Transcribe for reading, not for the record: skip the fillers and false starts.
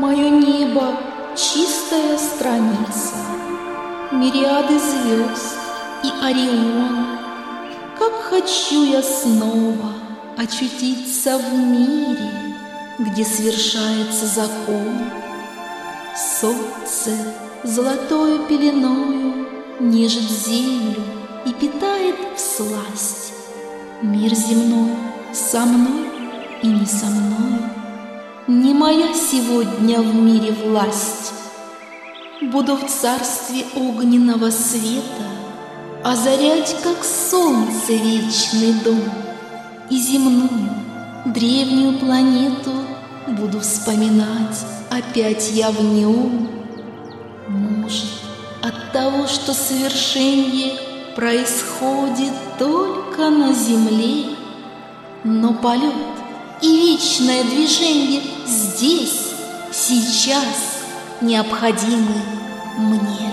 Мое небо — чистая страница, мириады звезд и Орион. Как хочу я снова очутиться в мире, где свершается закон. Солнце золотою пеленою нежит землю и питает всласть. Мир земной со мной и не со мною, не моя сегодня в мире власть. Буду в царстве огненного света озарять, как солнце, вечный дом, и земную, древнюю планету буду вспоминать опять я в нем. Может, от того, что совершенье происходит только на земле, но полет и вечное движение здесь, сейчас необходимы мне.